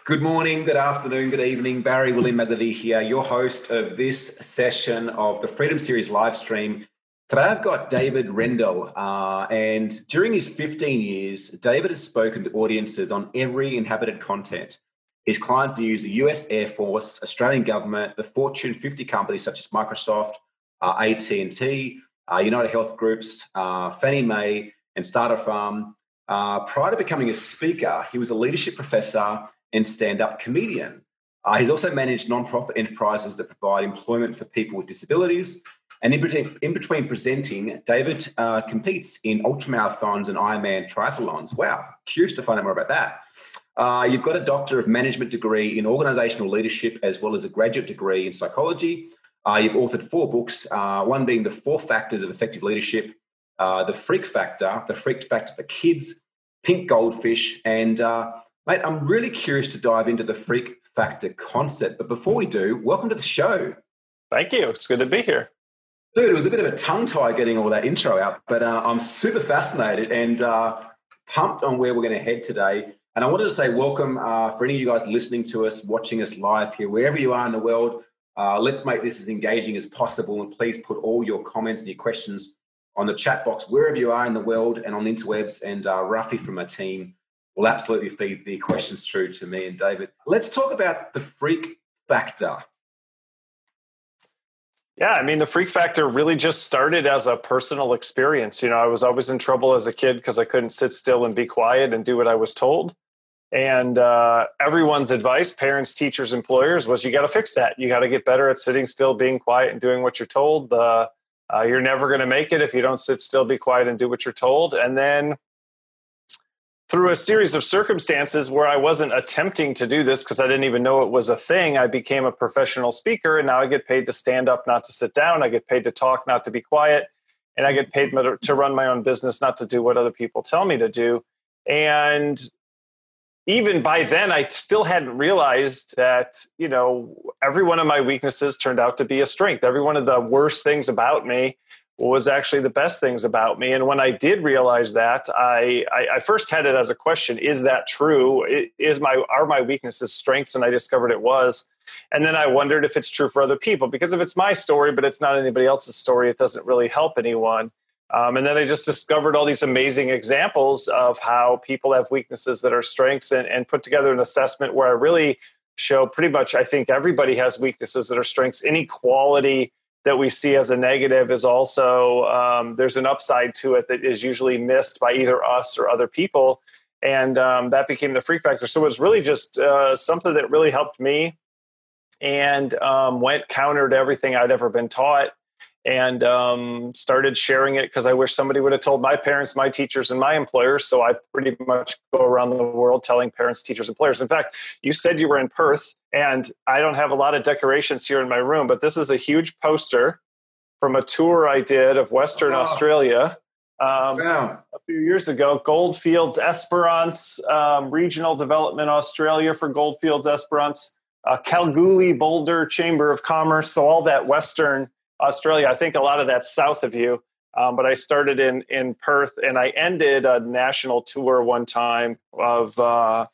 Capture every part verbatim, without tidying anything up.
Good morning, good afternoon, good evening. Barry William Maglady here, your host of this session of the Freedom Series live stream. Today I've got David Rendell, uh, and during his fifteen years, David has spoken to audiences on every inhabited continent. His client views the U S Air Force, Australian government, the Fortune fifty companies such as Microsoft, uh, A T and T, uh, United Health Groups, uh, Fannie Mae, and Starter Farm. Uh, prior to becoming a speaker, he was a leadership professor and stand-up comedian. Uh, he's also managed non-profit enterprises that provide employment for people with disabilities. And in between, in between presenting, David uh, competes in ultramarathons and Ironman triathlons. Wow, curious to find out more about that. Uh, you've got a Doctor of Management degree in organizational leadership as well as a graduate degree in psychology. Uh, you've authored four books, uh, one being The Four Factors of Effective Leadership, uh, The Freak Factor, The Freak Factor for Kids, Pink Goldfish, and uh, mate, I'm really curious to dive into the freak factor concept. But before we do, welcome to the show. Thank you. It's good to be here. Dude, it was a bit of a tongue tie getting all that intro out, but uh, I'm super fascinated and uh, pumped on where we're going to head today. And I wanted to say welcome uh, for any of you guys listening to us, watching us live here, wherever you are in the world. Uh, let's make this as engaging as possible. And please put all your comments and your questions on the chat box, wherever you are in the world and on the interwebs. And uh, Rafi from my team will absolutely feed the questions through to me and David. Let's talk about the freak factor. Yeah, I mean, the freak factor really just started as a personal experience. You know, I was always in trouble as a kid because I couldn't sit still and be quiet and do what I was told. And uh, everyone's advice, parents, teachers, employers, was you got to fix that. You got to get better at sitting still, being quiet, and doing what you're told. Uh, uh, you're never going to make it if you don't sit still, be quiet, and do what you're told. And then through a series of circumstances where I wasn't attempting to do this because I didn't even know it was a thing, I became a professional speaker, and now I get paid to stand up, not to sit down. I get paid to talk, not to be quiet. And I get paid to run my own business, not to do what other people tell me to do. And even by then, I still hadn't realized that, you know, every one of my weaknesses turned out to be a strength. Every one of the worst things about me was actually the best things about me. And when I did realize that, I, I, I first had it as a question: is that true? Is my are my weaknesses strengths? And I discovered it was. And then I wondered if it's true for other people, because if it's my story, but it's not anybody else's story, it doesn't really help anyone. Um, and then I just discovered all these amazing examples of how people have weaknesses that are strengths, and, and put together an assessment where I really show pretty much, I think everybody has weaknesses that are strengths. Any quality that we see as a negative is also, um, there's an upside to it that is usually missed by either us or other people. And um, that became the freak factor. So it was really just uh, something that really helped me, and um, went counter to everything I'd ever been taught, and um, started sharing it because I wish somebody would have told my parents, my teachers, and my employers. So I pretty much go around the world telling parents, teachers, employers. In fact, you said you were in Perth, and I don't have a lot of decorations here in my room, but this is a huge poster from a tour I did of Western oh. Australia um, wow. a few years ago. Goldfields Esperance, um, Regional Development Australia for Goldfields Esperance, uh, Kalgoorlie Boulder Chamber of Commerce. So all that Western Australia. I think a lot of that's south of you, um, but I started in in Perth, and I ended a national tour one time of uh,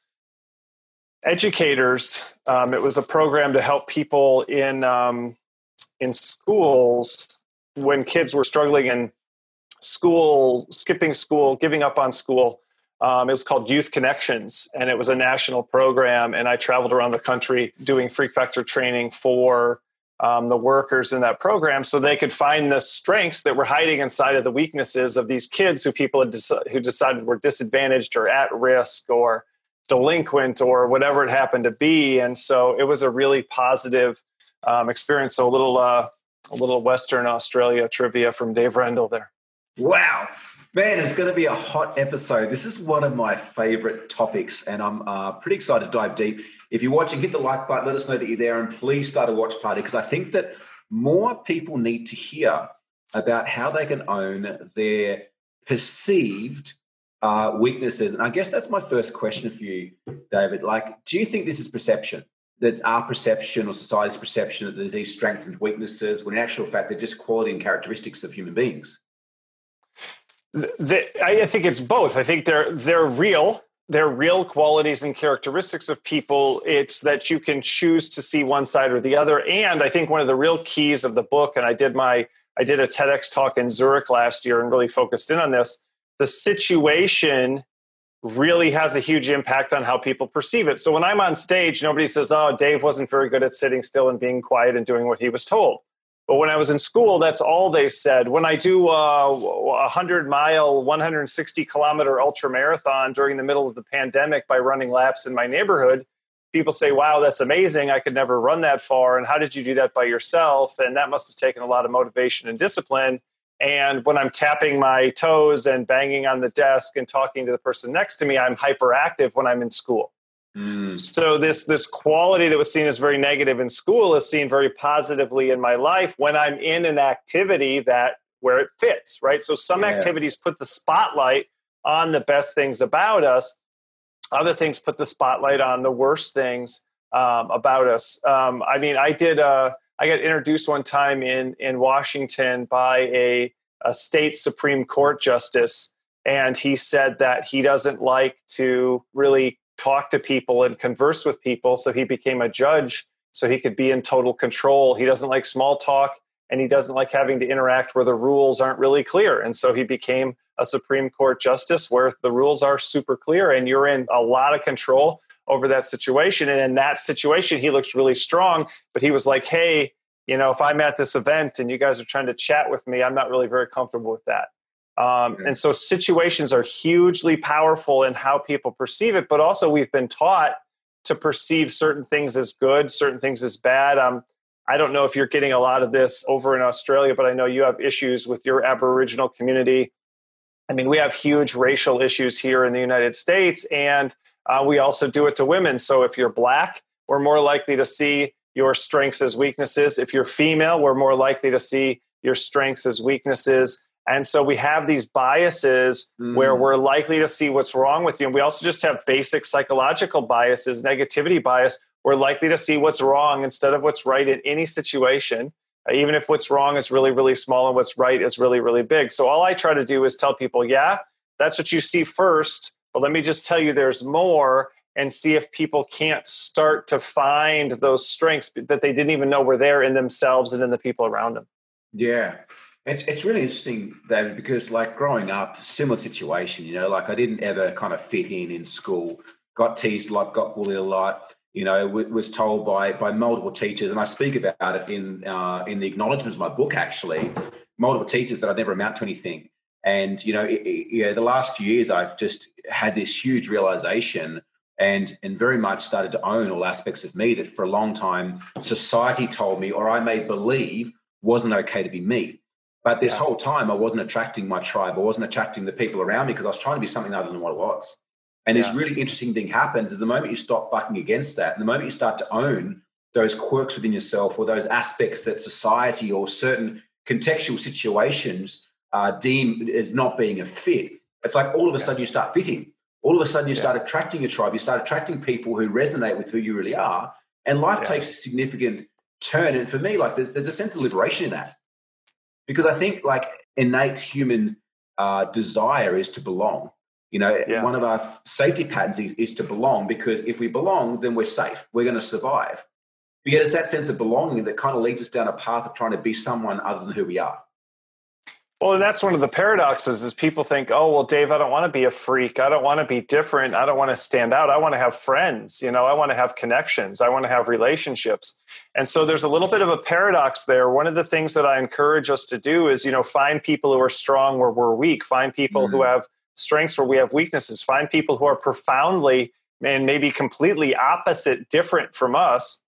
educators. Um, it was a program to help people in um, in schools when kids were struggling in school, skipping school, giving up on school. Um, it was called Youth Connections, and it was a national program. And I traveled around the country doing freak factor training for Um, the workers in that program, so they could find the strengths that were hiding inside of the weaknesses of these kids who people had dec- who decided were disadvantaged or at risk or delinquent or whatever it happened to be. And so it was a really positive um, experience. So a little uh, a little Western Australia trivia from Dave Rendell there. Wow. Man, it's going to be a hot episode. This is one of my favorite topics, and I'm uh, pretty excited to dive deep. If you're watching, hit the like button, let us know that you're there, and please start a watch party, because I think that more people need to hear about how they can own their perceived uh, weaknesses. And I guess that's my first question for you, David. Like, do you think this is perception? That our perception or society's perception that there's these strengths and weaknesses, when in actual fact they're just quality and characteristics of human beings? The, I think it's both. I think they're they're real. they're real qualities and characteristics of people. It's that you can choose to see one side or the other. And I think one of the real keys of the book, and I did my, I did a TEDx talk in Zurich last year and really focused in on this, the situation really has a huge impact on how people perceive it. So when I'm on stage, nobody says, oh, Dave wasn't very good at sitting still and being quiet and doing what he was told. But when I was in school, that's all they said. When I do a one hundred mile, one hundred sixty kilometer ultra marathon during the middle of the pandemic by running laps in my neighborhood, people say, wow, that's amazing. I could never run that far. And how did you do that by yourself? And that must have taken a lot of motivation and discipline. And when I'm tapping my toes and banging on the desk and talking to the person next to me, I'm hyperactive when I'm in school. Mm. So this this quality that was seen as very negative in school is seen very positively in my life when I'm in an activity that where it fits, right? So some yeah. activities put the spotlight on the best things about us. Other things put the spotlight on the worst things um, about us. Um, I mean, I did. Uh, I got introduced one time in in Washington by a, a state Supreme Court justice, and he said that he doesn't like to really talk to people and converse with people. So he became a judge so he could be in total control. He doesn't like small talk, and he doesn't like having to interact where the rules aren't really clear. And so he became a Supreme Court justice where the rules are super clear and you're in a lot of control over that situation. And in that situation, he looks really strong, but he was like, hey, you know, if I'm at this event and you guys are trying to chat with me, I'm not really very comfortable with that. Um, and so situations are hugely powerful in how people perceive it, but also we've been taught to perceive certain things as good, certain things as bad. Um, I don't know if you're getting a lot of this over in Australia, but I know you have issues with your Aboriginal community. I mean, we have huge racial issues here in the United States, and uh, we also do it to women. So if you're Black, we're more likely to see your strengths as weaknesses. If you're female, we're more likely to see your strengths as weaknesses. And so we have these biases mm. where we're likely to see what's wrong with you. And we also just have basic psychological biases, negativity bias. We're likely to see what's wrong instead of what's right in any situation, uh, even if what's wrong is really, really small and what's right is really, really big. So all I try to do is tell people, yeah, that's what you see first, but let me just tell you there's more, and see if people can't start to find those strengths that they didn't even know were there in themselves and in the people around them. Yeah. It's it's really interesting, David, because like growing up, similar situation, you know, like I didn't ever kind of fit in in school, got teased a lot, got bullied a lot, you know, w- was told by by multiple teachers, and I speak about it in uh, in the acknowledgements of my book, actually, multiple teachers that I'd never amount to anything. And, you know, it, it, you know, the last few years, I've just had this huge realization and and very much started to own all aspects of me that for a long time, society told me, or I may believe, wasn't okay to be me. But this yeah. whole time, I wasn't attracting my tribe. I wasn't attracting the people around me because I was trying to be something other than what it was. And yeah. this really interesting thing happens is the moment you stop bucking against that, and the moment you start to own those quirks within yourself or those aspects that society or certain contextual situations uh, deem as not being a fit, it's like all of a yeah. sudden you start fitting. All of a sudden you yeah. start attracting a tribe. You start attracting people who resonate with who you really are. And life yeah. takes a significant turn. And for me, like there's, there's a sense of liberation in that. Because I think like innate human uh, desire is to belong. You know, yeah. one of our safety patterns is, is to belong, because if we belong, then we're safe. We're going to survive. But yet it's that sense of belonging that kind of leads us down a path of trying to be someone other than who we are. Well, and that's one of the paradoxes is people think, oh, well, Dave, I don't want to be a freak. I don't want to be different. I don't want to stand out. I want to have friends. You know, I want to have connections. I want to have relationships. And so there's a little bit of a paradox there. One of the things that I encourage us to do is, you know, find people who are strong where we're weak. Find people mm-hmm. who have strengths where we have weaknesses. Find people who are profoundly and maybe completely opposite, different from us.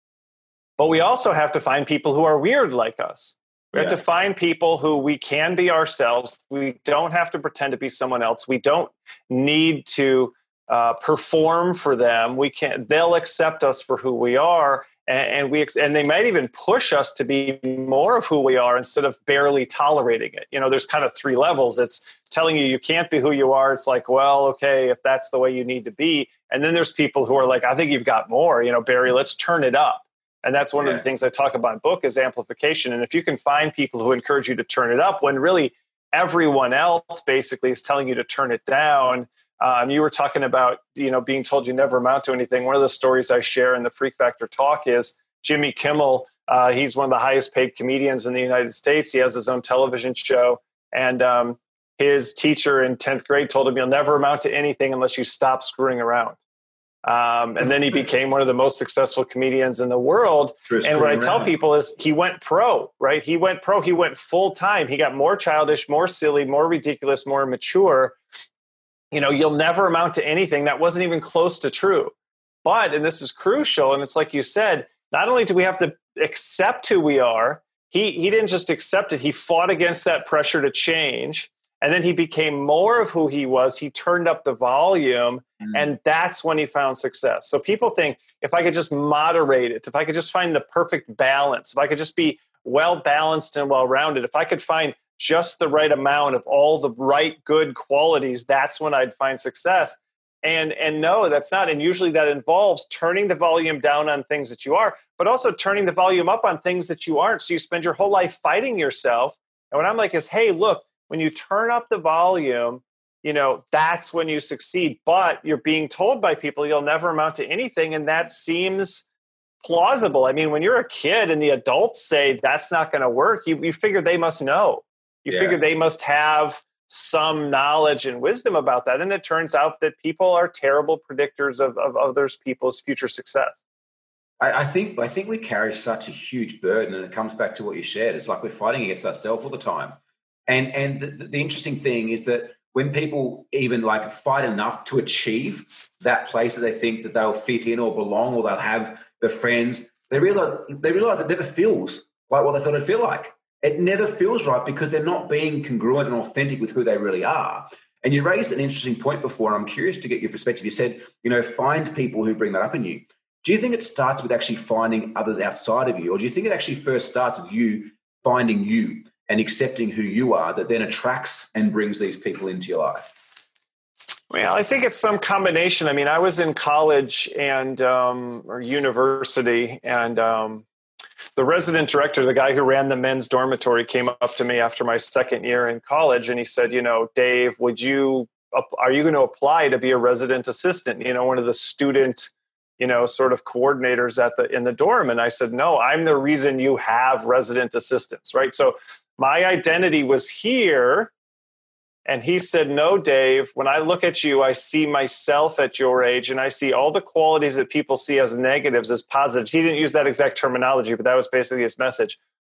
But we also have to find people who are weird like us. We have yeah. to find people who we can be ourselves. We don't have to pretend to be someone else. We don't need to uh, perform for them. We can. They'll accept us for who we are, and, and we and they might even push us to be more of who we are instead of barely tolerating it. You know, there's kind of three levels. It's telling you you can't be who you are. It's like, well, okay, if that's the way you need to be. And then there's people who are like, I think you've got more. You know, Barry, let's turn it up. And that's one yeah. of the things I talk about in the book is amplification. And if you can find people who encourage you to turn it up when really everyone else basically is telling you to turn it down, Um, you were talking about, you know, being told you never amount to anything. One of the stories I share in the Freak Factor talk is Jimmy Kimmel. Uh, he's one of the highest paid comedians in the United States. He has his own television show. And um, his teacher in tenth grade told him, you'll never amount to anything unless you stop screwing around. Um, and then he became one of the most successful comedians in the world. And what I tell people is he went pro, right? He went pro. He went full time. He got more childish, more silly, more ridiculous, more mature. You know, you'll never amount to anything. That wasn't even close to true. But, and this is crucial, and it's like you said, not only do we have to accept who we are, he he didn't just accept it. He fought against that pressure to change. And then he became more of who he was. He turned up the volume, mm. and that's when he found success. So people think, if I could just moderate it, if I could just find the perfect balance, if I could just be well-balanced and well-rounded, if I could find just the right amount of all the right good qualities, that's when I'd find success. And and no, that's not. And usually that involves turning the volume down on things that you are, but also turning the volume up on things that you aren't. So you spend your whole life fighting yourself. And what I'm like is, hey, look, when you turn up the volume, you know, that's when you succeed. But you're being told by people you'll never amount to anything. And that seems plausible. I mean, when you're a kid and the adults say that's not going to work, you, you figure they must know. You yeah. figure they must have some knowledge and wisdom about that. And it turns out that people are terrible predictors of, of others people's future success. I, I think I think we carry such a huge burden, and it comes back to what you shared. It's like we're fighting against ourselves all the time. And and the, the interesting thing is that when people even like fight enough to achieve that place that they think that they'll fit in or belong, or they'll have the friends, they realize they realize it never feels like what they thought it'd feel like. It never feels right because they're not being congruent and authentic with who they really are. And you raised an interesting point before, and I'm curious to get your perspective. You said, you know, find people who bring that up in you. Do you think it starts with actually finding others outside of you, or do you think it actually first starts with you finding you and accepting who you are, that then attracts and brings these people into your life? Well, I think it's some combination. I mean, I was in college and um, or university, and um, the resident director, the guy who ran the men's dormitory, came up to me after my second year in college, and he said, you know, Dave, would you, are you going to apply to be a resident assistant? You know, one of the student, you know, sort of coordinators at the in the dorm. And I said, no, I'm the reason you have resident assistants, right? So my identity was here. And he said, no, Dave, when I look at you, I see myself at your age, and I see all the qualities that people see as negatives as positives. He didn't use that exact terminology, but that was basically his message.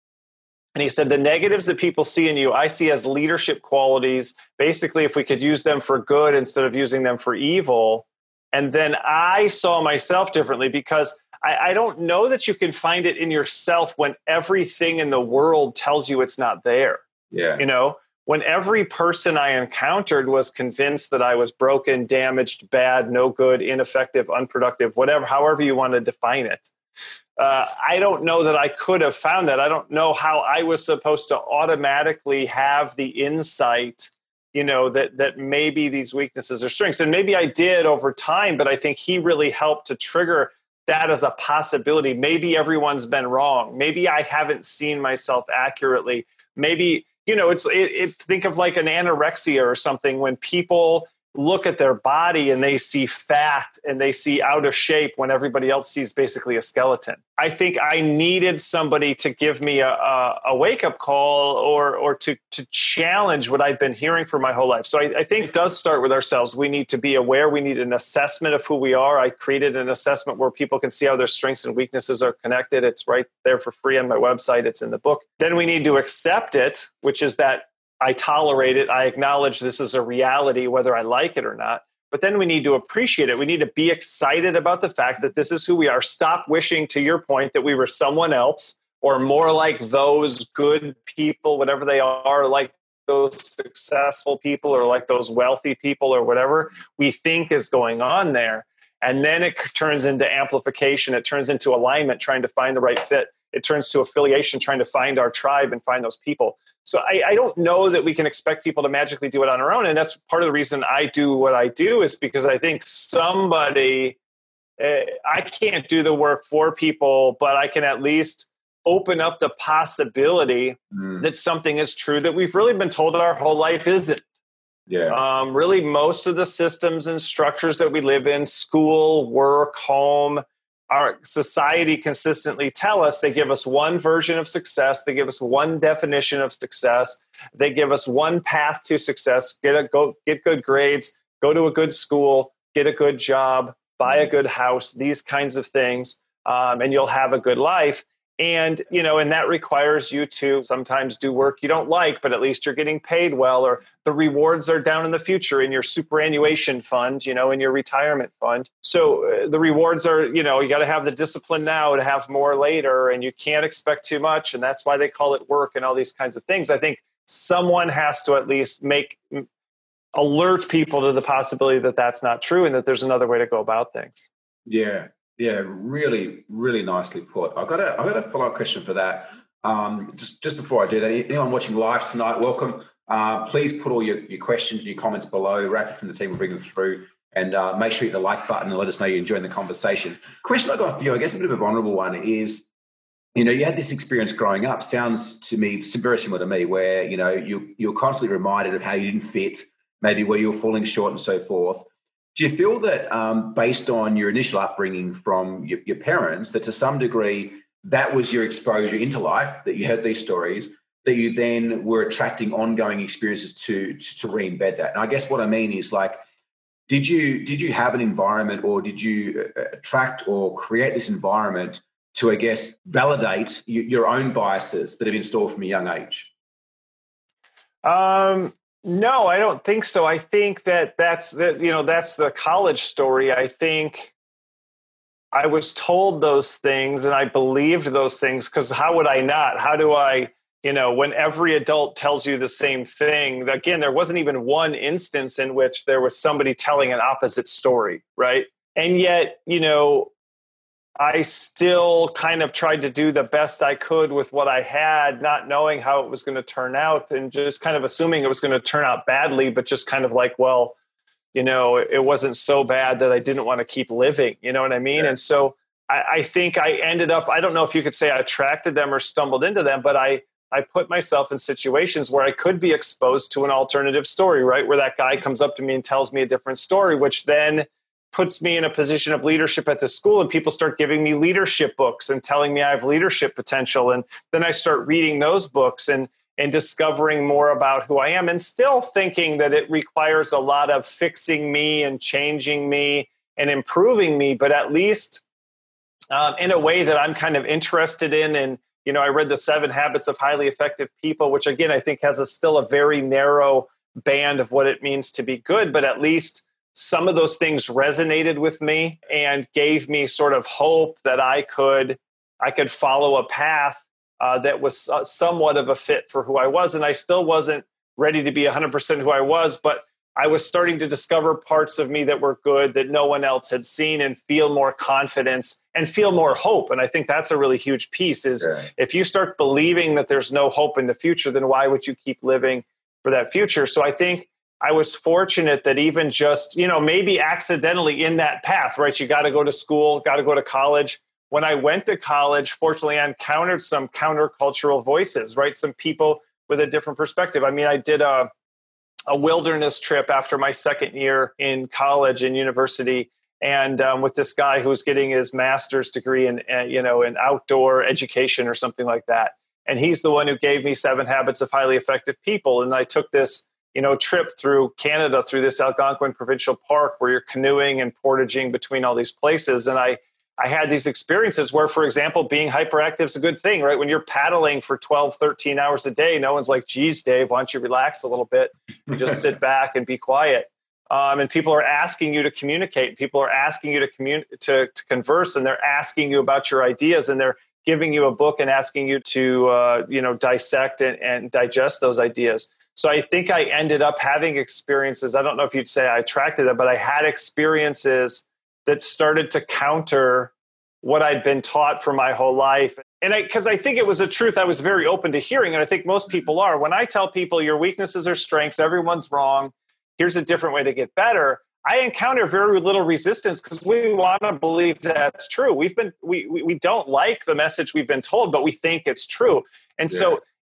And he said, the negatives that people see in you, I see as leadership qualities. Basically, if we could use them for good instead of using them for evil. And then I saw myself differently, because I, I don't know that you can find it in yourself when everything in the world tells you it's not there. Yeah. You know, when every person I encountered was convinced that I was broken, damaged, bad, no good, ineffective, unproductive, whatever, however you want to define it. Uh, I don't know that I could have found that. I don't know how I was supposed to automatically have the insight, you know, that that maybe these weaknesses are strengths. And maybe I did over time, but I think he really helped to trigger that as a possibility. Maybe everyone's been wrong. Maybe I haven't seen myself accurately. Maybe, you know, it's it, it, think of like an anorexia or something, when people look at their body and they see fat and they see out of shape when everybody else sees basically a skeleton. I think I needed somebody to give me a, a, a wake-up call, or or to to challenge what I'd been hearing for my whole life. So I, I think it does start with ourselves. We need to be aware. We need an assessment of who we are. I created an assessment where people can see how their strengths and weaknesses are connected. It's right there for free on my website. It's in the book. Then we need to accept it, which is that I tolerate it. I acknowledge this is a reality, whether I like it or not. But then we need to appreciate it. We need to be excited about the fact that this is who we are. Stop wishing, to your point, that we were someone else, or more like those good people, whatever they are, like those successful people, or like those wealthy people, or whatever we think is going on there. And then it turns into amplification. It turns into alignment, trying to find the right fit. It turns to affiliation, trying to find our tribe and find those people. So I, I don't know that we can expect people to magically do it on their own. And that's part of the reason I do what I do, is because I think somebody, uh, I can't do the work for people, but I can at least open up the possibility mm. that something is true that we've really been told our whole life isn't. Yeah. Um, really, most of the systems and structures that we live in, school, work, home, our society consistently tell us they give us one version of success. They give us one definition of success. They give us one path to success. Get a go, get good grades, go to a good school, get a good job, buy a good house, these kinds of things, um, and you'll have a good life. And, you know, and that requires you to sometimes do work you don't like, but at least you're getting paid well, or the rewards are down in the future in your superannuation fund, you know, in your retirement fund. So uh, the rewards are, you know, you got to have the discipline now to have more later, and you can't expect too much. And that's why they call it work and all these kinds of things. I think someone has to at least make alert people to the possibility that that's not true and that there's another way to go about things. Yeah. Yeah, really, really nicely put. I've got a, I've got a follow-up question for that. Um, just, just before I do that, anyone watching live tonight, welcome. Uh, please put all your, your questions and your comments below. Rafi from the team will bring them through. And uh, make sure you hit the like button and let us know you're enjoying the conversation. Question I got for you, I guess a bit of a vulnerable one, is, you know, you had this experience growing up. Sounds to me very similar to me, where, you know, you, you're constantly reminded of how you didn't fit, maybe where you were falling short and so forth. Do you feel that um, based on your initial upbringing from your, your parents, that to some degree that was your exposure into life, that you heard these stories, that you then were attracting ongoing experiences to, to, to re-embed that? And I guess what I mean is, like, did you did you have an environment, or did you attract or create this environment to, I guess, validate your, your own biases that have been installed from a young age? Um. No, I don't think so. I think that that's the, you know, that's the college story. I think I was told those things and I believed those things, because how would I not? How do I, you know, when every adult tells you the same thing? Again, there wasn't even one instance in which there was somebody telling an opposite story, right? And yet, you know, I still kind of tried to do the best I could with what I had, not knowing how it was going to turn out, and just kind of assuming it was going to turn out badly, but just kind of like, well, you know, it wasn't so bad that I didn't want to keep living. You know what I mean? Yeah. And so I, I think I ended up, I don't know if you could say I attracted them or stumbled into them, but I, I put myself in situations where I could be exposed to an alternative story, right? Where that guy comes up to me and tells me a different story, which then puts me in a position of leadership at the school, and people start giving me leadership books and telling me I have leadership potential. And then I start reading those books and, and discovering more about who I am, and still thinking that it requires a lot of fixing me and changing me and improving me, but at least um, in a way that I'm kind of interested in. And, you know, I read the Seven Habits of Highly Effective People, which again, I think has a still a very narrow band of what it means to be good, but at least some of those things resonated with me and gave me sort of hope that I could I could follow a path uh, that was uh, somewhat of a fit for who I was. And I still wasn't ready to be one hundred percent who I was, but I was starting to discover parts of me that were good that no one else had seen, and feel more confidence and feel more hope. And I think that's a really huge piece is yeah. If you start believing that there's no hope in the future, then why would you keep living for that future? So I think I was fortunate that even just, you know, maybe accidentally in that path, right? You got to go to school, got to go to college. When I went to college, fortunately, I encountered some countercultural voices, right? Some people with a different perspective. I mean, I did a, a wilderness trip after my second year in college and university, and um, with this guy who was getting his master's degree in, uh, you know, in outdoor education or something like that. And he's the one who gave me Seven Habits of Highly Effective People. And I took this you know, trip through Canada, through this Algonquin Provincial Park, where you're canoeing and portaging between all these places. And I, I had these experiences where, for example, being hyperactive is a good thing, right? When you're paddling for twelve, thirteen hours a day, no one's like, geez, Dave, why don't you relax a little bit? You just sit back and be quiet. Um, and people are asking you to communicate. People are asking you to, commun- to, to converse, and they're asking you about your ideas, and they're giving you a book and asking you to, uh, you know, dissect and, and digest those ideas. So I think I ended up having experiences. I don't know if you'd say I attracted them, but I had experiences that started to counter what I'd been taught for my whole life. And I, because I think it was a truth I was very open to hearing. And I think most people are. When I tell people your weaknesses are strengths, everyone's wrong, here's a different way to get better, I encounter very little resistance, because we want to believe that's true. We've been, we, we, we don't like the message we've been told, but we think it's true. And yeah. so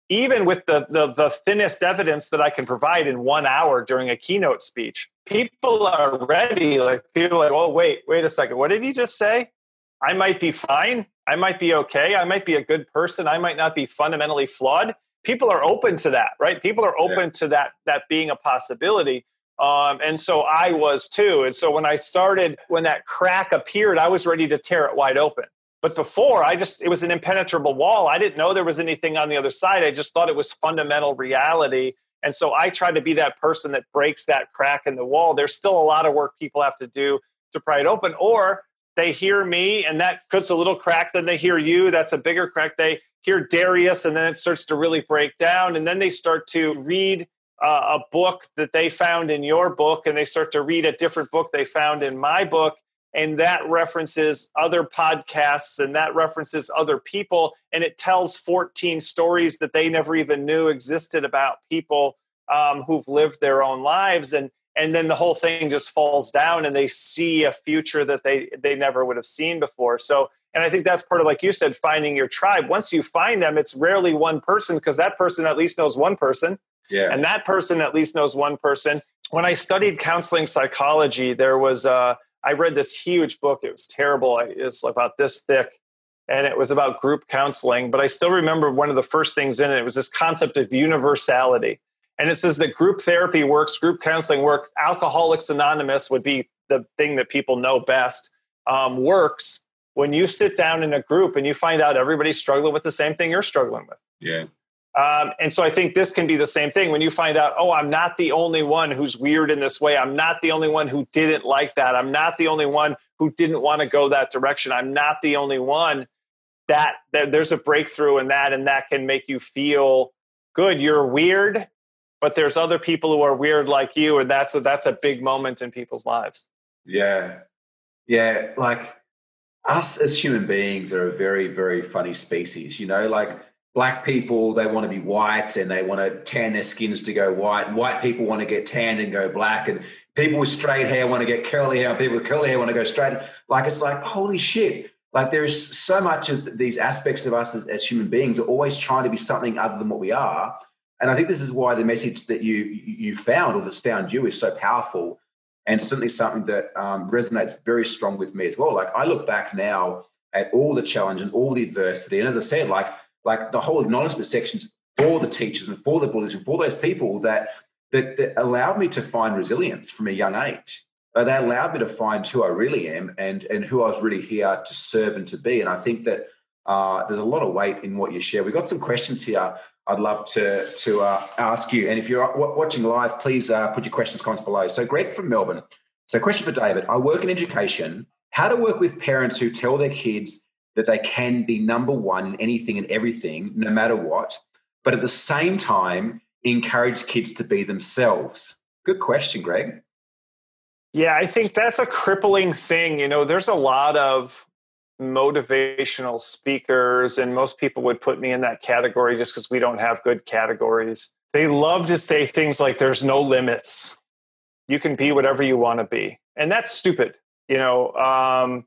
even with the, the the thinnest evidence that I can provide in one hour during a keynote speech, people are ready. Like people are like, oh, wait, wait a second. What did he just say? I might be fine. I might be okay. I might be a good person. I might not be fundamentally flawed. People are open to that, right? People are open yeah. to that, that being a possibility. Um, and so I was too. And so when I started, when that crack appeared, I was ready to tear it wide open. But before, I just, it was an impenetrable wall. I didn't know there was anything on the other side. I just thought it was fundamental reality. And so I tried to be that person that breaks that crack in the wall. There's still a lot of work people have to do to pry it open. Or they hear me and that puts a little crack. Then they hear you. That's a bigger crack. They hear Darius and then it starts to really break down. And then they start to read uh, a book that they found in your book. And they start to read a different book they found in my book. And that references other podcasts and that references other people. And it tells fourteen stories that they never even knew existed about people um, who've lived their own lives. And and then the whole thing just falls down and they see a future that they, they never would have seen before. So, and I think that's part of, like you said, finding your tribe. Once you find them, it's rarely one person because that person at least knows one person. Yeah. And that person at least knows one person. When I studied counseling psychology, there was a I read this huge book. It was terrible. It's about this thick, and it was about group counseling. But I still remember one of the first things in it. It was this concept of universality. And it says that group therapy works, group counseling works. Alcoholics Anonymous would be the thing that people know best, um, works when you sit down in a group and you find out everybody's struggling with the same thing you're struggling with. Yeah. Um, and so I think this can be the same thing when you find out, oh, I'm not the only one who's weird in this way. I'm not the only one who didn't like that. I'm not the only one who didn't want to go that direction. I'm not the only one that, that there's a breakthrough in that. And that can make you feel good. You're weird, but there's other people who are weird like you. And that's a, that's a big moment in people's lives. Yeah. Yeah. Like us as human beings are a very, very funny species, you know, like, Black people, they want to be white and they want to tan their skins to go white. And white people want to get tanned and go black. And people with straight hair want to get curly hair. And people with curly hair want to go straight. Like, it's like, holy shit. Like, there's so much of these aspects of us as, as human beings are always trying to be something other than what we are. And I think this is why the message that you you found or that's found you is so powerful and certainly something that um, resonates very strong with me as well. Like, I look back now at all the challenge and all the adversity. And as I said, like, like the whole acknowledgement sections for the teachers and for the bullies and for those people that, that that allowed me to find resilience from a young age. But they allowed me to find who I really am and, and who I was really here to serve and to be. And I think that uh, there's a lot of weight in what you share. We've got some questions here I'd love to, to uh, ask you. And if you're watching live, please uh, put your questions, comments below. So Greg from Melbourne. So question for David. I work in education. How to work with parents who tell their kids that they can be number one in anything and everything, no matter what, but at the same time, encourage kids to be themselves? Good question, Greg. Yeah, I think that's a crippling thing. You know, there's a lot of motivational speakers, and most people would put me in that category just because we don't have good categories. They love to say things like, there's no limits. You can be whatever you want to be. And that's stupid. You know, um,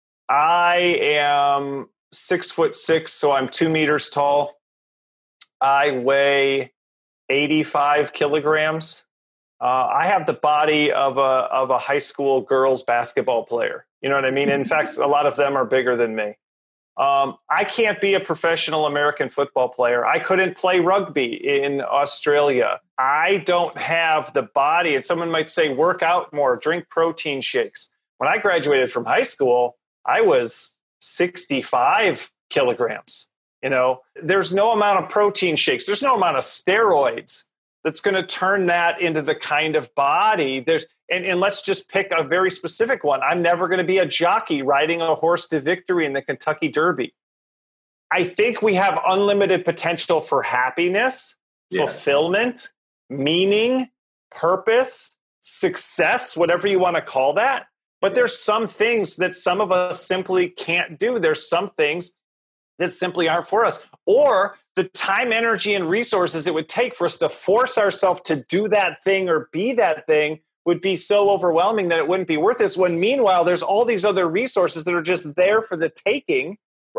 I am six foot six, so I'm two meters tall. I weigh eighty-five kilograms. Uh, I have the body of a of a high school girls basketball player. You know what I mean? In fact, a lot of them are bigger than me. Um, I can't be a professional American football player. I couldn't play rugby in Australia. I don't have the body. And someone might say, work out more, drink protein shakes. When I graduated from high school, I was sixty-five kilograms. You know, there's no amount of protein shakes. There's no amount of steroids that's going to turn that into the kind of body. There's, and, and let's just pick a very specific one. I'm never going to be a jockey riding a horse to victory in the Kentucky Derby. I think we have unlimited potential for happiness, yeah. fulfillment, meaning, purpose, success, whatever you want to call that. But there's some things that some of us simply can't do. There's some things that simply aren't for us. Or the time, energy, and resources it would take for us to force ourselves to do that thing or be that thing would be so overwhelming that it wouldn't be worth it. When meanwhile, there's all these other resources that are just there for the taking, right?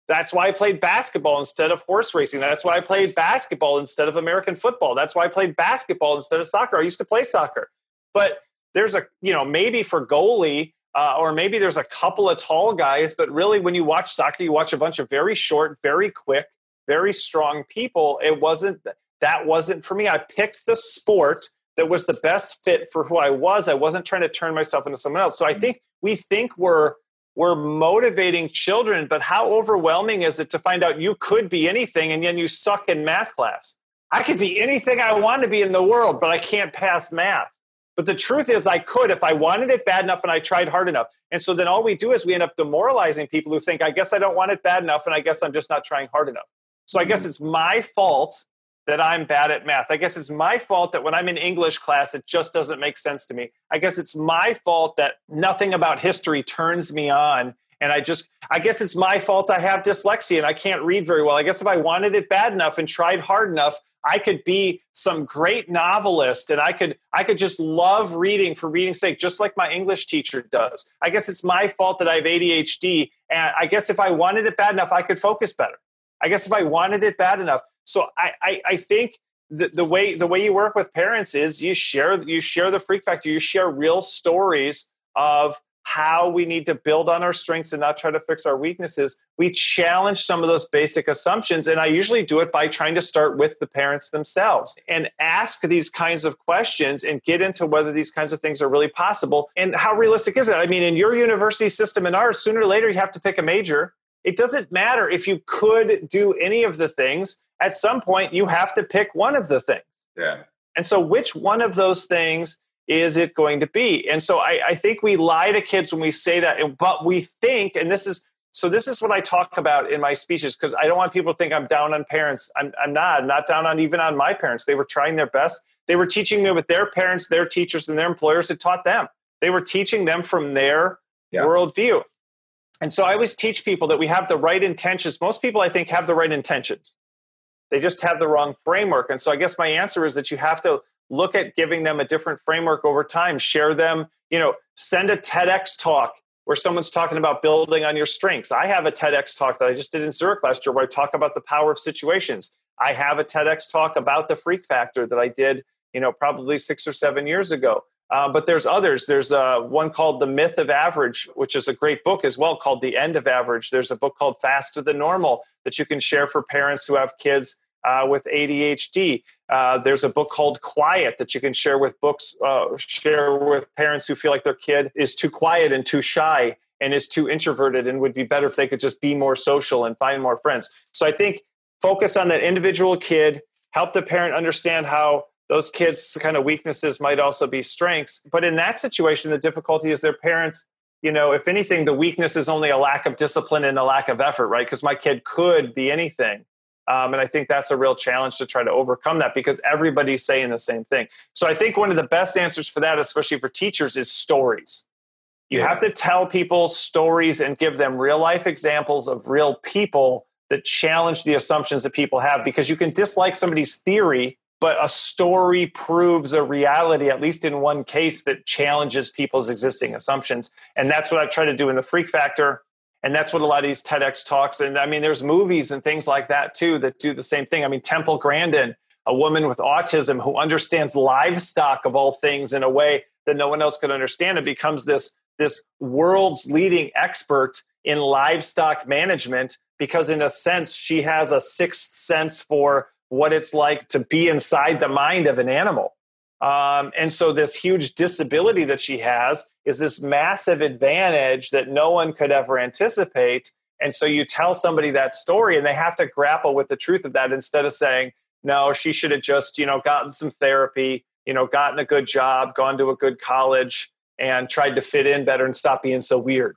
That's why I played basketball instead of horse racing. That's why I played basketball instead of American football. That's why I played basketball instead of soccer. I used to play soccer. But there's a, you know, maybe for goalie, uh, or maybe there's a couple of tall guys, but really when you watch soccer, you watch a bunch of very short, very quick, very strong people. It wasn't, that wasn't for me. I picked the sport that was the best fit for who I was. I wasn't trying to turn myself into someone else. So I think we think we're, we're motivating children, but how overwhelming is it to find out you could be anything and then you suck in math class? I could be anything I want to be in the world, but I can't pass math. But the truth is I could if I wanted it bad enough and I tried hard enough. And so then all we do is we end up demoralizing people who think, I guess I don't want it bad enough and I guess I'm just not trying hard enough. So I guess it's my fault that I'm bad at math. I guess it's my fault that when I'm in English class, it just doesn't make sense to me. I guess it's my fault that nothing about history turns me on. And I just, I guess it's my fault I have dyslexia and I can't read very well. I guess if I wanted it bad enough and tried hard enough, I could be some great novelist and I could, I could just love reading for reading's sake, just like my English teacher does. I guess it's my fault that I have A D H D. And I guess if I wanted it bad enough, I could focus better. I guess if I wanted it bad enough. So I, I, I think the, the way the way you work with parents is you share you share the freak factor. You share real stories of how we need to build on our strengths and not try to fix our weaknesses. We challenge some of those basic assumptions, and I usually do it by trying to start with the parents themselves and ask these kinds of questions and get into whether these kinds of things are really possible and how realistic is it. I mean, in your university system and ours, sooner or later you have to pick a major. It doesn't matter if you could do any of the things. At some point, you have to pick one of the things. Yeah. And so which one of those things is it going to be? And so I, I think we lie to kids when we say that, but we think, and this is, so this is what I talk about in my speeches, because I don't want people to think I'm down on parents. I'm, I'm not, I'm not down on even on my parents. They were trying their best. They were teaching me what their parents, their teachers, and their employers had taught them. They were teaching them from their yeah. worldview. And so I always teach people that we have the right intentions. Most people, I think, have the right intentions. They just have the wrong framework. And so I guess my answer is that you have to look at giving them a different framework over time. Share them, you know, send a TEDx talk where someone's talking about building on your strengths. I have a TEDx talk that I just did in Zurich last year where I talk about the power of situations. I have a TEDx talk about the freak factor that I did, you know, probably six or seven years ago. Uh, but there's others. There's uh, one called The Myth of Average, which is a great book as well, called The End of Average. There's a book called Faster Than Normal that you can share for parents who have kids uh, with A D H D. Uh, there's a book called Quiet that you can share with books, uh, share with parents who feel like their kid is too quiet and too shy and is too introverted and would be better if they could just be more social and find more friends. So I think focus on that individual kid, help the parent understand how those kids' kind of weaknesses might also be strengths. But in that situation, the difficulty is their parents, you know, if anything, the weakness is only a lack of discipline and a lack of effort, right? Because my kid could be anything. Um, and I think that's a real challenge to try to overcome that because everybody's saying the same thing. So I think one of the best answers for that, especially for teachers, is stories. You yeah. have to tell people stories and give them real life examples of real people that challenge the assumptions that people have, because you can dislike somebody's theory, but a story proves a reality, at least in one case, that challenges people's existing assumptions. And that's what I've tried to do in the Freak Factor. And that's what a lot of these TEDx talks, and I mean, there's movies and things like that too, that do the same thing. I mean, Temple Grandin, a woman with autism who understands livestock of all things in a way that no one else could understand, it becomes this, this world's leading expert in livestock management, because in a sense, she has a sixth sense for what it's like to be inside the mind of an animal. Um, and so this huge disability that she has is this massive advantage that no one could ever anticipate. And so you tell somebody that story and they have to grapple with the truth of that instead of saying, no, she should have just, you know, gotten some therapy, you know, gotten a good job, gone to a good college and tried to fit in better and stop being so weird.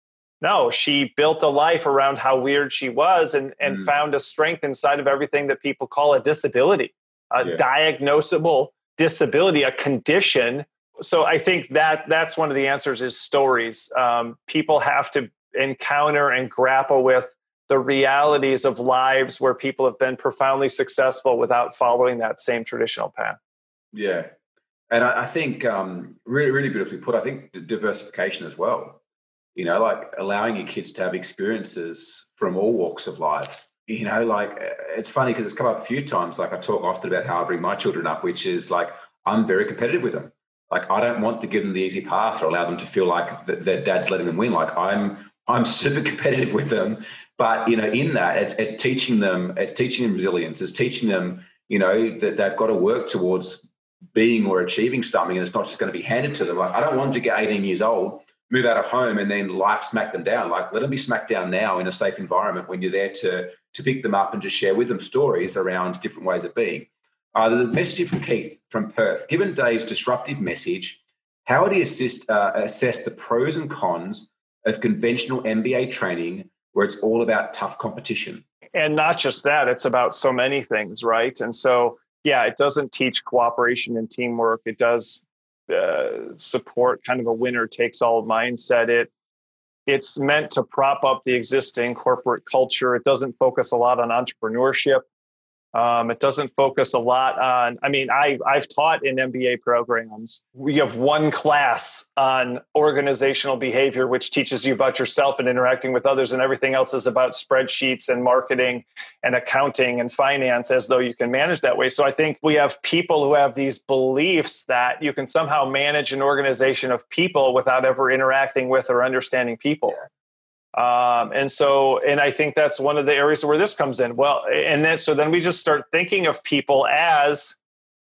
No, she built a life around how weird she was and, and mm. found a strength inside of everything that people call a disability, a yeah. diagnosable disability, a condition. So I think that that's one of the answers is stories. Um, people have to encounter and grapple with the realities of lives where people have been profoundly successful without following that same traditional path. Yeah. And I, I think um, really, really beautifully put, I think diversification as well. you know, like allowing your kids to have experiences from all walks of life. You know, like it's funny because it's come up a few times. Like I talk often about how I bring my children up, which is like I'm very competitive with them. Like I don't want to give them the easy path or allow them to feel like th- their dad's letting them win. Like I'm I'm super competitive with them. But, you know, in that, it's, it's teaching them, it's teaching them resilience. It's teaching them, you know, that they've got to work towards being or achieving something, and it's not just going to be handed to them. Like I don't want them to get eighteen years old, move out of home, and then life smack them down. Like let them be smacked down now in a safe environment when you're there to to pick them up and to share with them stories around different ways of being. Uh, the message from Keith from Perth. Given Dave's disruptive message, how would he assist, uh, assess the pros and cons of conventional M B A training where it's all about tough competition? And not just that, it's about so many things, right? And so, yeah, it doesn't teach cooperation and teamwork. It does uh, support kind of a winner takes all mindset. It It's meant to prop up the existing corporate culture. It doesn't focus a lot on entrepreneurship. Um, it doesn't focus a lot on, I mean, I, I've taught in M B A programs. We have one class on organizational behavior, which teaches you about yourself and interacting with others, and everything else is about spreadsheets and marketing and accounting and finance, as though you can manage that way. So I think we have people who have these beliefs that you can somehow manage an organization of people without ever interacting with or understanding people. Um, and so, and I think that's one of the areas where this comes in. Well, and then, so then we just start thinking of people as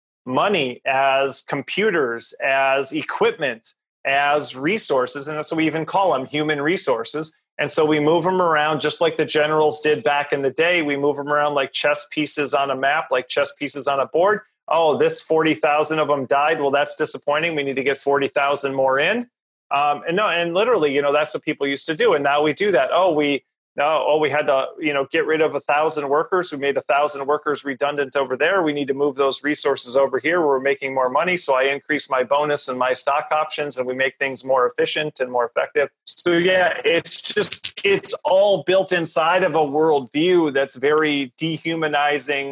money, as computers, as equipment, as resources. And so we even call them human resources. And so we move them around just like the generals did back in the day. We move them around like chess pieces on a map, like chess pieces on a board. Oh, this forty thousand of them died. Well, that's disappointing. We need to get forty thousand more in. Um, and no, and literally, you know, that's what people used to do. And now we do that. Oh, we, no, oh, we had to, you know, get rid of a thousand workers. We made a thousand workers redundant over there. We need to move those resources over here where we're making more money. So I increase my bonus and my stock options, and we make things more efficient and more effective. So yeah, it's just, it's all built inside of a worldview that's very dehumanizing.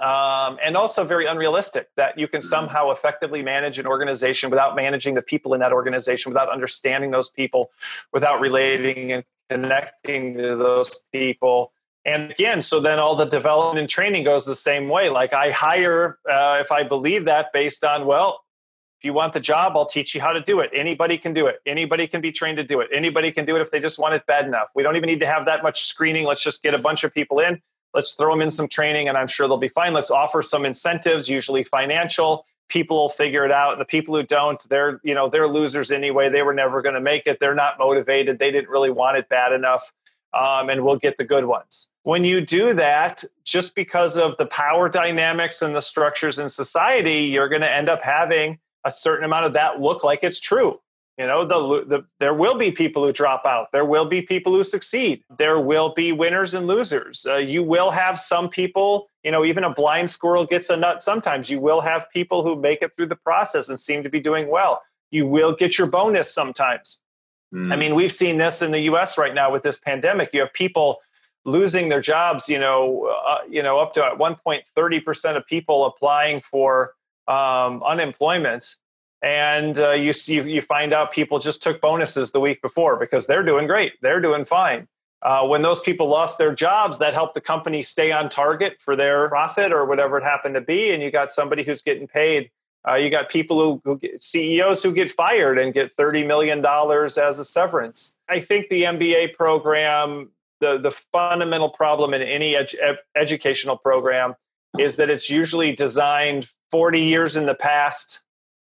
Um, and also very unrealistic, that you can somehow effectively manage an organization without managing the people in that organization, without understanding those people, without relating and connecting to those people. And again, so then all the development and training goes the same way. Like I hire, uh, if I believe that, based on, well, if you want the job, I'll teach you how to do it. Anybody can do it. Anybody can be trained to do it. Anybody can do it if they just want it bad enough. We don't even need to have that much screening. Let's just get a bunch of people in. Let's throw them in some training and I'm sure they'll be fine. Let's offer some incentives, usually financial. People will figure it out. The people who don't, they're, you know, they're losers anyway. They were never going to make it. They're not motivated. They didn't really want it bad enough. Um, and we'll get the good ones. When you do that, just because of the power dynamics and the structures in society, you're going to end up having a certain amount of that look like it's true. You know, the, the, there will be people who drop out. There will be people who succeed. There will be winners and losers. Uh, you will have some people, you know, even a blind squirrel gets a nut sometimes. You will have people who make it through the process and seem to be doing well. You will get your bonus sometimes. Mm. I mean, we've seen this in the U S right now with this pandemic. You have people losing their jobs, you know, uh, you know, up to at one point thirty percent of people applying for um, unemployment. And uh, you see, you find out people just took bonuses the week before because they're doing great. They're doing fine. Uh, when those people lost their jobs, that helped the company stay on target for their profit or whatever it happened to be. And you got somebody who's getting paid. Uh, you got people who, who get, C E Os who get fired and get thirty million dollars as a severance. I think the M B A program, the, the fundamental problem in any ed- educational program is that it's usually designed forty years in the past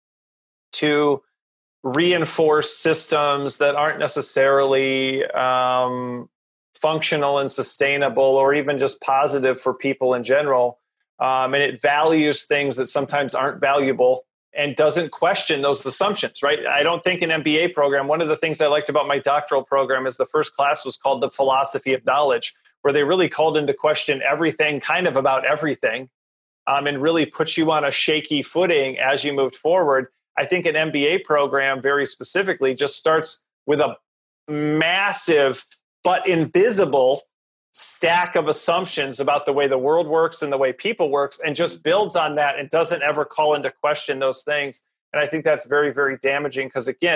to reinforce systems that aren't necessarily um, functional and sustainable or even just positive for people in general. Um, and it values things that sometimes aren't valuable and doesn't question those assumptions, right? I don't think an M B A program, one of the things I liked about my doctoral program is the first class was called The Philosophy of Knowledge, where they really called into question everything kind of about everything um, and really put you on a shaky footing as you moved forward. I think an M B A program very specifically just starts with a massive but invisible stack of assumptions about the way the world works and the way people works and just builds on that and doesn't ever call into question those things. And I think that's very, very damaging because, again,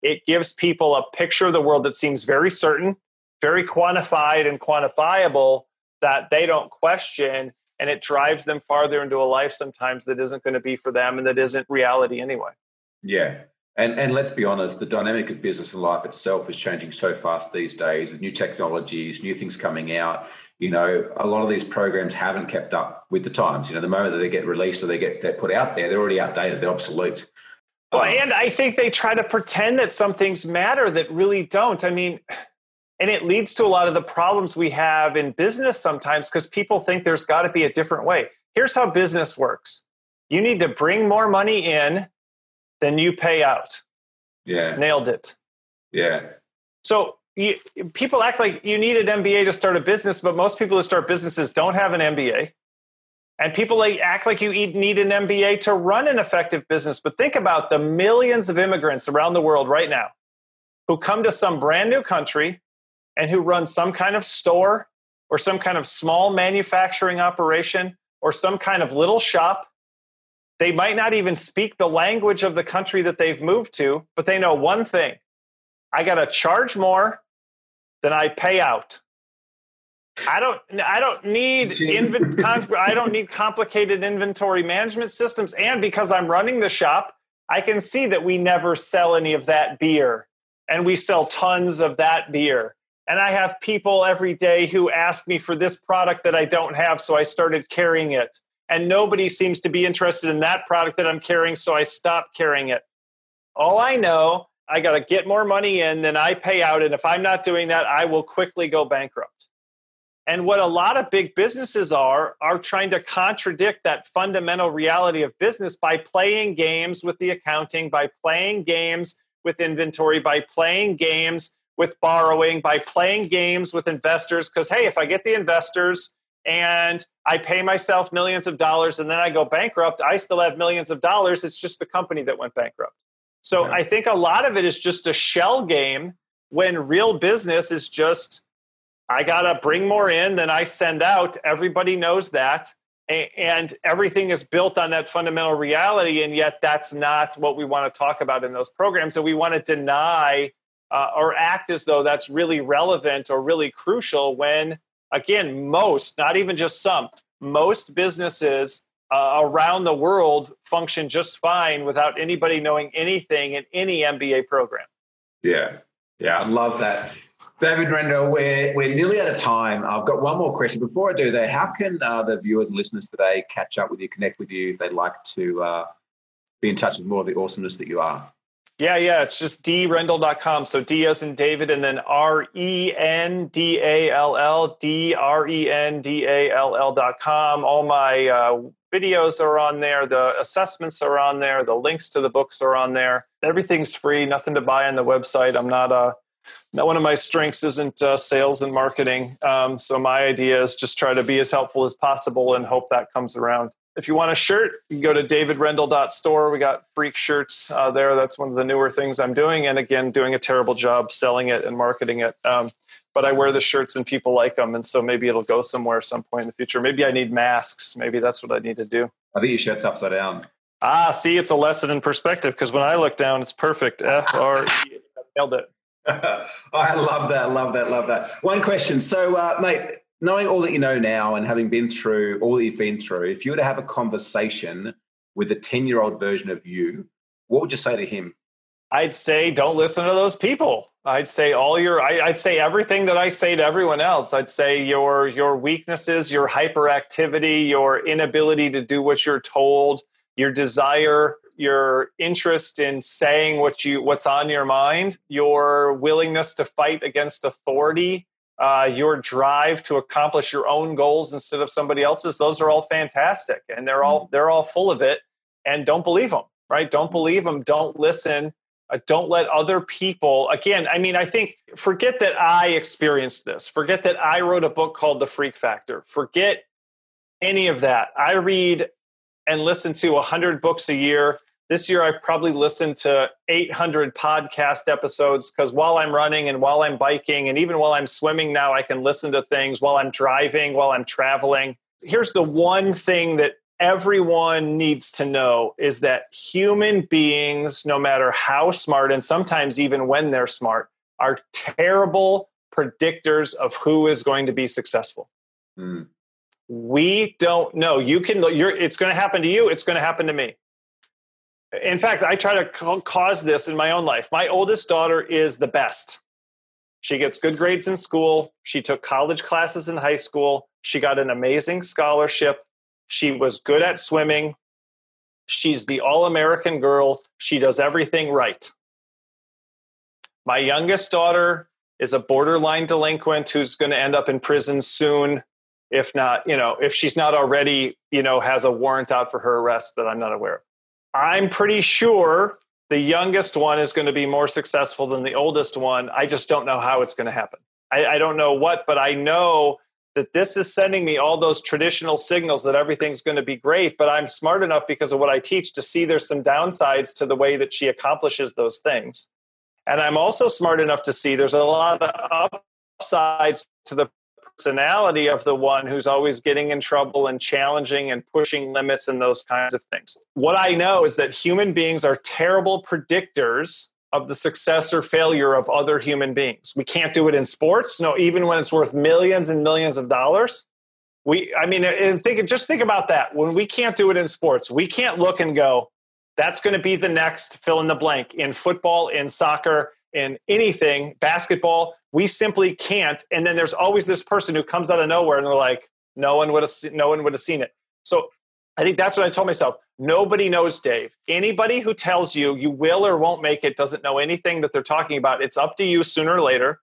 It gives people a picture of the world that seems very certain, very quantified and quantifiable that they don't question. And it drives them farther into a life sometimes that isn't going to be for them and that isn't reality anyway. Yeah. And and let's be honest, the dynamic of business and life itself is changing so fast these days with new technologies, new things coming out. You know, a lot of these programs haven't kept up with the times. You know, the moment that they get released or they get they're put out there, they're already outdated, they're obsolete. Well, um, and I think they try to pretend that some things matter that really don't. I mean, and it leads to a lot of the problems we have in business sometimes because people think there's got to be a different way. Here's how business works. You need to bring more money in than you pay out. Yeah. Nailed it. Yeah. So you, people act like you need an M B A to start a business, but most people who start businesses don't have an M B A. And people like, act like you need an M B A to run an effective business. But think about the millions of immigrants around the world right now who come to some brand new country and who run some kind of store or some kind of small manufacturing operation or some kind of little shop. They might not even speak the language of the country that they've moved to, but they know one thing. I got to charge more than I pay out. I don't I don't need inv- I don't need complicated inventory management systems. And because I'm running the shop, I can see that we never sell any of that beer and we sell tons of that beer. And I have people every day who ask me for this product that I don't have, so I started carrying it. And nobody seems to be interested in that product that I'm carrying, so I stopped carrying it. All I know, I got to get more money in than I pay out. And if I'm not doing that, I will quickly go bankrupt. And what a lot of big businesses are, are trying to contradict that fundamental reality of business by playing games with the accounting, by playing games with inventory, by playing games with borrowing, by playing games with investors. Because, hey, if I get the investors and I pay myself millions of dollars and then I go bankrupt, I still have millions of dollars. It's just the company that went bankrupt. So yeah. I think a lot of it is just a shell game when real business is just, I got to bring more in than I send out. Everybody knows that. And everything is built on that fundamental reality. And yet that's not what we want to talk about in those programs. And we want to deny uh, or act as though that's really relevant or really crucial when, again, most, not even just some, most businesses uh, around the world function just fine without anybody knowing anything in any M B A program. Yeah, yeah, I love that. David Rendell, we're, we're nearly out of time. I've got one more question. Before I do that, how can uh, the viewers and listeners today catch up with you, connect with you if they'd like to uh, be in touch with more of the awesomeness that you are? Yeah, yeah, it's just d rendell dot com. So D as in David, and then R E N D A L L, D R E N D A L L dot com. All my uh, videos are on there. The assessments are on there. The links to the books are on there. Everything's free, nothing to buy on the website. I'm not a, not one of my strengths isn't uh, sales and marketing. Um, so my idea is just try to be as helpful as possible and hope that comes around. If you want a shirt, you can go to david rendell dot store. We got freak shirts uh, there. That's one of the newer things I'm doing. And again, doing a terrible job selling it and marketing it. Um, but I wear the shirts and people like them. And so maybe it'll go somewhere at some point in the future. Maybe I need masks. Maybe that's what I need to do. I think your shirt's upside down. Ah, see, it's a lesson in perspective because when I look down, it's perfect. F R E. Nailed it. I love that. Love that. Love that. One question. So, uh, mate, knowing all that you know now and having been through all that you've been through, if you were to have a conversation with a ten-year-old version of you, what would you say to him? I'd say don't listen to those people. I'd say all your, I, I'd say everything that I say to everyone else. I'd say your your weaknesses, your hyperactivity, your inability to do what you're told, your desire, your interest in saying what you what's on your mind, your willingness to fight against authority, uh, your drive to accomplish your own goals instead of somebody else's. Those are all fantastic, and they're all they're all full of it. And don't believe them, right? Don't believe them. Don't listen. Uh, don't let other people. Again, I mean, I think forget that I experienced this. Forget that I wrote a book called The Freak Factor. Forget any of that. I read and listen to one hundred books a year. This year, I've probably listened to eight hundred podcast episodes because while I'm running and while I'm biking and even while I'm swimming now, I can listen to things while I'm driving, while I'm traveling. Here's the one thing that everyone needs to know is that human beings, no matter how smart, and sometimes even when they're smart, are terrible predictors of who is going to be successful. Mm. We don't know. You can, you're, it's going to happen to you. It's going to happen to me. In fact, I try to cause this in my own life. My oldest daughter is the best. She gets good grades in school. She took college classes in high school. She got an amazing scholarship. She was good at swimming. She's the all-American girl. She does everything right. My youngest daughter is a borderline delinquent who's going to end up in prison soon. If not, you know, if she's not already, you know, has a warrant out for her arrest that I'm not aware of. I'm pretty sure the youngest one is going to be more successful than the oldest one. I just don't know how it's going to happen. I, I don't know what, but I know that this is sending me all those traditional signals that everything's going to be great, but I'm smart enough because of what I teach to see there's some downsides to the way that she accomplishes those things. And I'm also smart enough to see there's a lot of upsides to the personality of the one who's always getting in trouble and challenging and pushing limits and those kinds of things. What I know is that human beings are terrible predictors of the success or failure of other human beings. We can't do it in sports. No, even when it's worth millions and millions of dollars. We, I mean, and think, just think about that. When we can't do it in sports, we can't look and go, that's going to be the next fill in the blank in football, in soccer, in anything, basketball. We simply can't. And then there's always this person who comes out of nowhere and they're like, no one would have, no one would have seen it. So I think that's what I told myself. Nobody knows, Dave. Anybody who tells you you will or won't make it doesn't know anything that they're talking about. It's up to you sooner or later.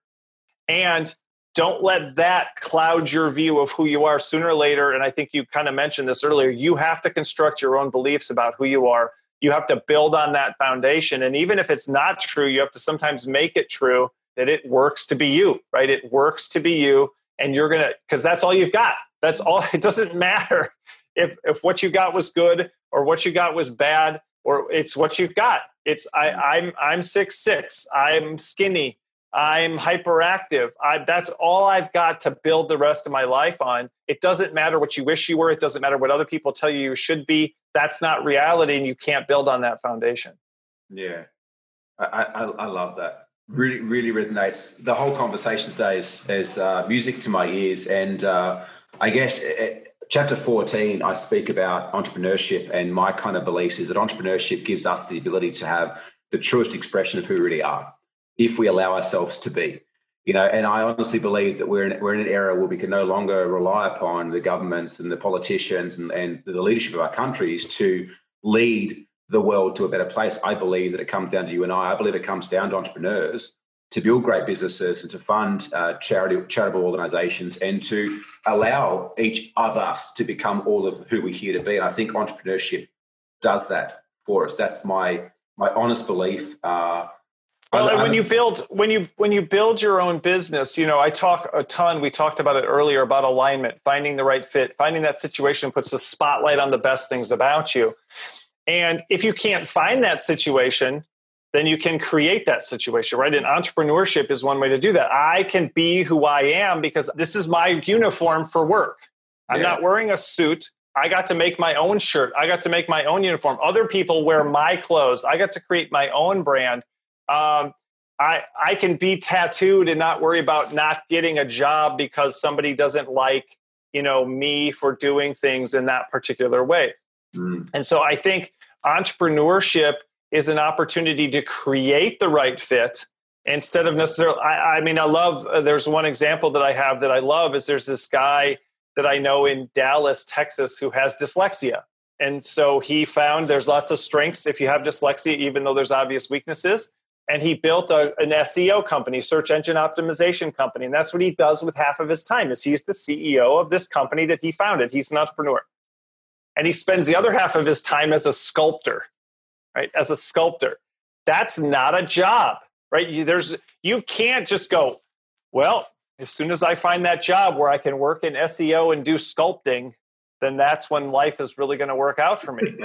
And don't let that cloud your view of who you are sooner or later. And I think you kind of mentioned this earlier. You have to construct your own beliefs about who you are. You have to build on that foundation. And even if it's not true, you have to sometimes make it true that it works to be you, right? It works to be you. And you're going to, because that's all you've got. That's all. It doesn't matter if if what you got was good or what you got was bad, or it's what you've got. It's I, I'm I'm six six. I'm skinny. I'm hyperactive. I, that's all I've got to build the rest of my life on. It doesn't matter what you wish you were. It doesn't matter what other people tell you you should be. That's not reality, and you can't build on that foundation. Yeah, I, I, I love that. Really, really resonates. The whole conversation today is, is uh, music to my ears. And uh, I guess it, chapter fourteen, I speak about entrepreneurship, and my kind of beliefs is that entrepreneurship gives us the ability to have the truest expression of who we really are, if we allow ourselves to be. You know, and I honestly believe that we're in, we're in an era where we can no longer rely upon the governments and the politicians and, and the leadership of our countries to lead the world to a better place. I believe that it comes down to you and I. I believe it comes down to entrepreneurs to build great businesses and to fund uh, charity, charitable organizations and to allow each of us to become all of who we're here to be. And I think entrepreneurship does that for us. That's my my honest belief. Uh, Well, and when you build when you when you build your own business, you know, I talk a ton. We talked about it earlier about alignment, finding the right fit, finding that situation puts a spotlight on the best things about you. And if you can't find that situation, then you can create that situation, right? And entrepreneurship is one way to do that. I can be who I am because this is my uniform for work. I'm yeah. not wearing a suit. I got to make my own shirt. I got to make my own uniform. Other people wear my clothes. I got to create my own brand. Um, I I can be tattooed and not worry about not getting a job because somebody doesn't like, you know, me for doing things in that particular way. Mm. And so I think entrepreneurship is an opportunity to create the right fit instead of necessarily, I, I mean, I love, uh, there's one example that I have that I love is there's this guy that I know in Dallas, Texas, who has dyslexia. And so he found there's lots of strengths if you have dyslexia, even though there's obvious weaknesses. And he built a, an S E O company, search engine optimization company. And that's what he does with half of his time is he's the C E O of this company that he founded. He's an entrepreneur. And he spends the other half of his time as a sculptor, right? As a sculptor. That's not a job, right? You, there's, you can't just go, well, as soon as I find that job where I can work in S E O and do sculpting, then that's when life is really going to work out for me.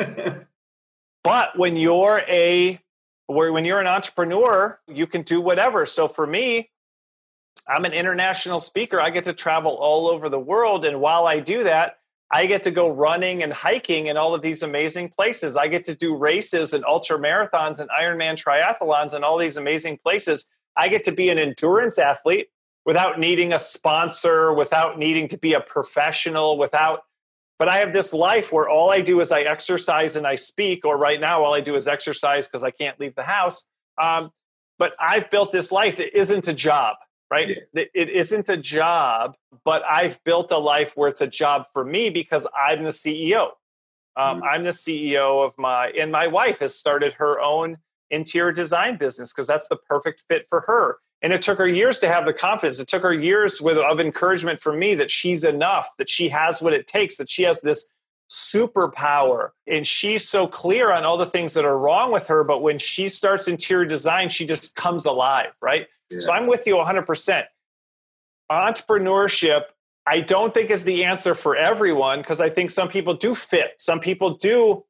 But when you're a Where when you're an entrepreneur, you can do whatever. So for me, I'm an international speaker. I get to travel all over the world. And while I do that, I get to go running and hiking in all of these amazing places. I get to do races and ultra marathons and Ironman triathlons and all these amazing places. I get to be an endurance athlete without needing a sponsor, without needing to be a professional, without, but I have this life where all I do is I exercise and I speak, or right now, all I do is exercise because I can't leave the house. Um, but I've built this life that isn't a job. Right? Yeah. It isn't a job, but I've built a life where it's a job for me because I'm the C E O. Um, mm-hmm. I'm the C E O of my, and my wife has started her own interior design business because that's the perfect fit for her. And it took her years to have the confidence. It took her years with, of encouragement from me that she's enough, that she has what it takes, that she has this superpower. And she's so clear on all the things that are wrong with her. But when she starts interior design, she just comes alive, right? Yeah. So I'm with you one hundred percent. Entrepreneurship, I don't think is the answer for everyone because I think some people do fit. Some people do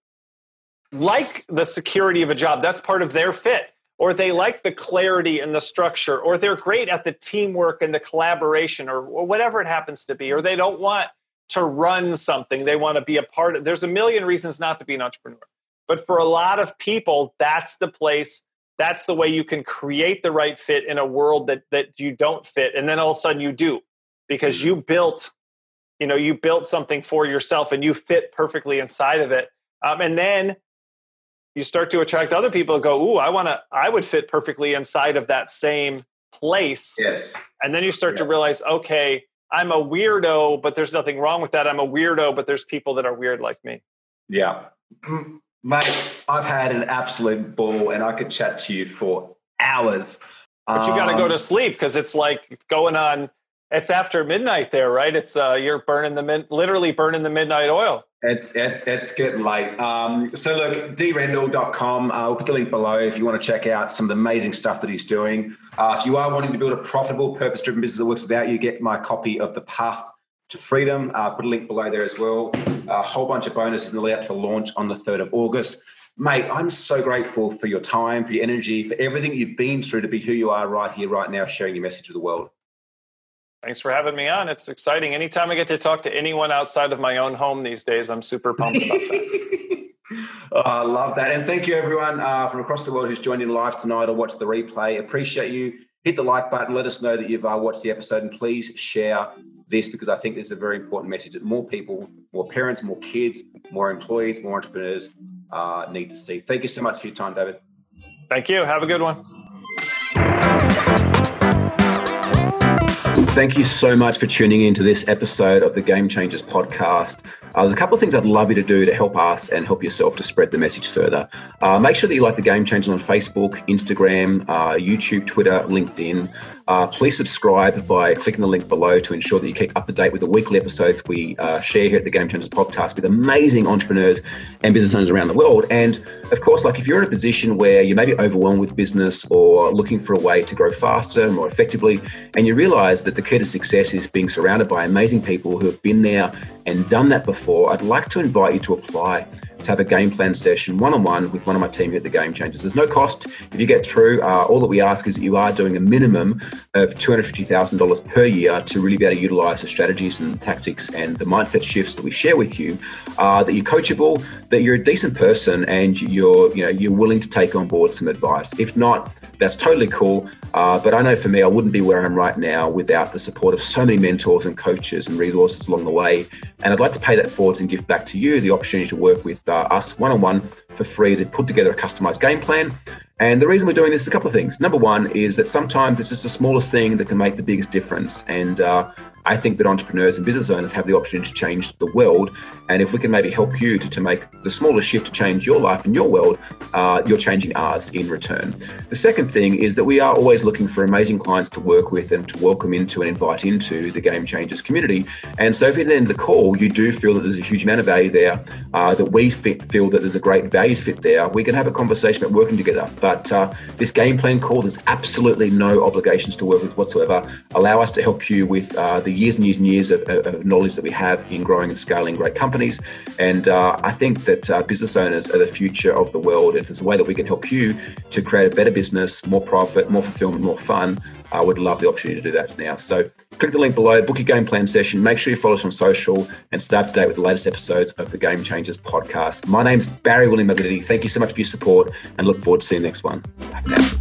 like the security of a job. That's part of their fit. Or they like the clarity and the structure. Or they're great at the teamwork and the collaboration or, or whatever it happens to be. Or they don't want to run something. They want to be a part of. There's a million reasons not to be an entrepreneur. But for a lot of people, that's the place. That's the way you can create the right fit in a world that that you don't fit. And then all of a sudden you do, because you built, you know, you built something for yourself and you fit perfectly inside of it. Um, and then you start to attract other people and go, ooh, I want to, I would fit perfectly inside of that same place. Yes. And then you start yeah. to realize, okay, I'm a weirdo, but there's nothing wrong with that. I'm a weirdo, but there's people that are weird like me. Yeah. Mate, I've had an absolute ball and I could chat to you for hours. But you got to um, go to sleep because it's like going on, it's after midnight there, right? It's uh, you're burning the, min- literally burning the midnight oil. It's it's it's getting late. Um, so look, d rendell dot com. Uh, we'll put the link below if you want to check out some of the amazing stuff that he's doing. Uh, if you are wanting to build a profitable, purpose-driven business that works without you, get my copy of The Path to Freedom. Uh, put a link below there as well. A whole bunch of bonuses in the lead up to launch on the third of August. Mate, I'm so grateful for your time, for your energy, for everything you've been through to be who you are right here, right now, sharing your message with the world. Thanks for having me on. It's exciting. Anytime I get to talk to anyone outside of my own home these days, I'm super pumped about that. oh, I love that. And thank you, everyone uh, from across the world who's joined in live tonight or watched the replay. Appreciate you. Hit the like button. Let us know that you've uh, watched the episode. And please share this because I think this is a very important message that more people, more parents, more kids, more employees, more entrepreneurs uh, need to see. Thank you so much for your time, David. Thank you. Have a good one. Thank you so much for tuning in to this episode of the Game Changers podcast. Uh, there's a couple of things I'd love you to do to help us and help yourself to spread the message further. Uh, make sure that you like the Game Changers on Facebook, Instagram, uh, YouTube, Twitter, LinkedIn. Uh, please subscribe by clicking the link below to ensure that you keep up to date with the weekly episodes we uh, share here at the Game Changers podcast with amazing entrepreneurs and business owners around the world. And of course, like if you're in a position where you may be overwhelmed with business or looking for a way to grow faster, more effectively, and you realize that the key to success is being surrounded by amazing people who have been there and done that before, I'd like to invite you to apply to have a game plan session one-on-one with one of my team here at the Game Changers. There's no cost. If you get through, uh, all that we ask is that you are doing a minimum of two hundred fifty thousand dollars per year to really be able to utilize the strategies and the tactics and the mindset shifts that we share with you, uh, that you're coachable, that you're a decent person and you're, you know, you're willing to take on board some advice. If not, that's totally cool. Uh, but I know for me, I wouldn't be where I am right now without the support of so many mentors and coaches and resources along the way. And I'd like to pay that forward and give back to you the opportunity to work with uh, us one-on-one for free to put together a customized game plan. And the reason we're doing this is a couple of things. Number one is that sometimes it's just the smallest thing that can make the biggest difference. And uh, I think that entrepreneurs and business owners have the opportunity to change the world. And if we can maybe help you to, to make the smallest shift to change your life and your world, uh, you're changing ours in return. The second thing is that we are always looking for amazing clients to work with and to welcome into and invite into the Game Changers community. And so if at the end of the call, you do feel that there's a huge amount of value there, uh, that we fit, feel that there's a great values fit there, we can have a conversation about working together. But uh, this game plan call, there's absolutely no obligations to work with whatsoever. Allow us to help you with uh, the years and years and years of, of knowledge that we have in growing and scaling great companies. And uh, I think that uh, business owners are the future of the world. If there's a way that we can help you to create a better business, more profit, more fulfillment, more fun, I would love the opportunity to do that now. So Click the link below, book your game plan session. Make sure you follow us on social and stay up to date with the latest episodes of the Game Changers podcast. My name's Barry William Maglitti. Thank you so much for your support and look forward to seeing you next one. Bye for now.